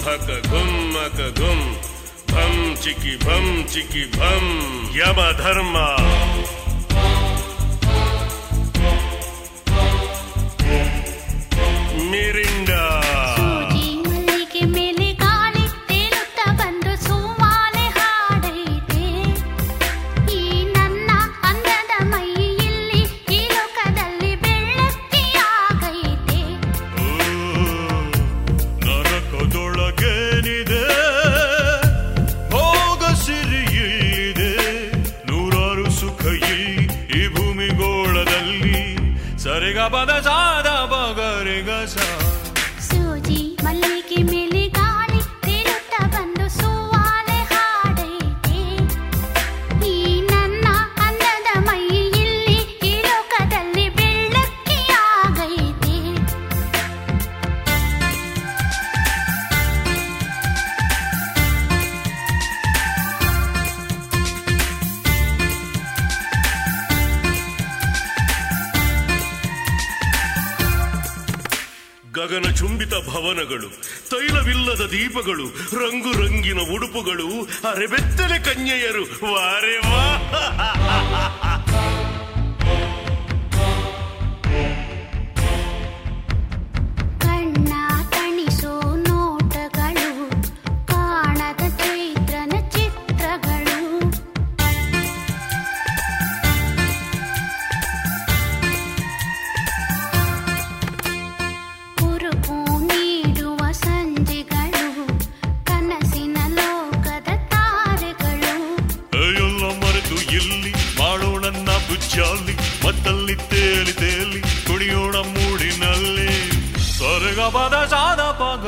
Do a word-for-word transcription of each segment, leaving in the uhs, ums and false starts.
ಭಕ ಗುಮ್ಮಕ ಗುಂ ಭಂ ಚಿಕಿ ಭಂ ಚಿಕಿ ಭಂ ಯಮ ಧರ್ಮ ಮಿರಿಂಡಾ ಪದ ಸಾದ ಬಗರಿಗ ಸೂಜಿ ಮಲ್ಲಿಗೆ ಮೇಲೆ ಗಾಳಿ ತೇಲುತ್ತಾ ಬಂದು ಸುವಾಲೆ ಹಾಡೈತೆ ಈ ನನ್ನ ಅಂದದ ಮೈ ಇಲ್ಲಿ ಈ ಲೋಕದಲ್ಲಿ ಬೆಳ್ಳಕ್ಕಿಯಾಗೈತೆ ಗಗನ ಚುಂಬಿತ ಭವನಗಳು, ತೈಲವಿಲ್ಲದ ದೀಪಗಳು, ರಂಗು ರಂಗಿನ ಉಡುಪುಗಳು, ಅರೆಬೆತ್ತಲೆ ಕನ್ಯೆಯರು, ವಾರೆ ವಾ ಕಣ್ಣ ತಣಿಸೋ ನೋಟಗಳು, ಕಾಣದ ಚೈತ್ರನ ಚಿತ್ರಗಳು, ನೀಡುವ ಸಂಜೆಗಳು, ಕನಸಿನ ಲೋಕದ ತಾರೆಗಳು. ಎಲ್ಲ ಮರೆತು ಎಲ್ಲಿ ಮಾಡೋಣ ಬುಜ್ಜಾಲಿ, ಮತ್ತಲ್ಲಿ ತೇಲಿ ತೇಲಿ ಕುಣಿಯೋಣ ಮೂಡಿನಲ್ಲಿ, ಸ್ವರ್ಗ ಪದ ಸಾದ ಪಗ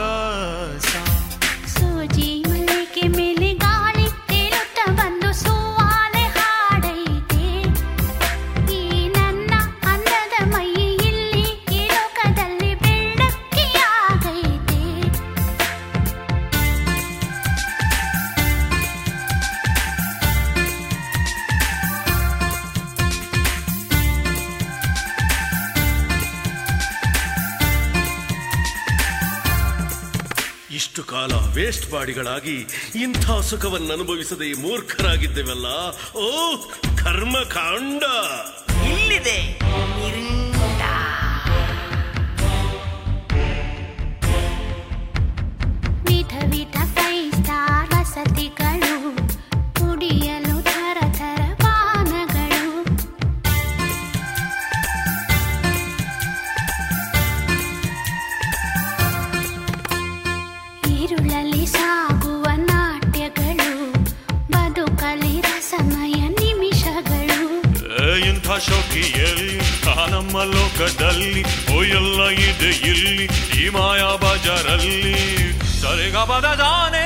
ಸೂಜಿ ಮಲ್ಲಿಗೆ ಮೇಲೆ ಗಾಳಿ ತೇಲುತ್ತಾ ಬಂದು ಸುವಾಲೆ ಹಾಡೈತೆ ಈ ನನ್ನ ಅಂದದ ಮೈ ಇಲ್ಲಿ ಈ ಲೋಕದಲ್ಲಿ ಬೆಳ್ಳಕ್ಕಿಯಾಗೈತೆ. ಇಷ್ಟು ಕಾಲ ವೇಸ್ಟ್ ಬಾಡಿಗಳಾಗಿ ಇಂಥ ಸುಖವನ್ನು ಅನುಭವಿಸದೆ ಮೂರ್ಖರಾಗಿದ್ದೇವಲ್ಲ. ಓ ಕರ್ಮಕಾಂಡ ಇಲ್ಲಿದೆ ಮಿರಿಂಡಾ. ವಿಧ ವಿಧ ಕೈಸ್ತ ವಸತಿಗಳು, ಕುಡಿಯಲು ಥರ ಥರ ಪಾನಗಳು, ഇരുളಲ್ಲಿ ಸಾಗುವ ನಾಟ್ಯಗಳು, ಬದುಕಲಿ ರಸಮಯ ನಿಮಿಷಗಳು. ಇಂಥ ಶೋಕಿಯಲ್ಲಿ ನಮ್ಮ ಲೋಕದಲ್ಲಿ ಓ ಎಲ್ಲ ಇದೆ ಇಲ್ಲಿ ಈ ಮಾಯಾ ಬಜಾರಲ್ಲಿ, ಸರಿಗ ಪದ ಜಾನೆ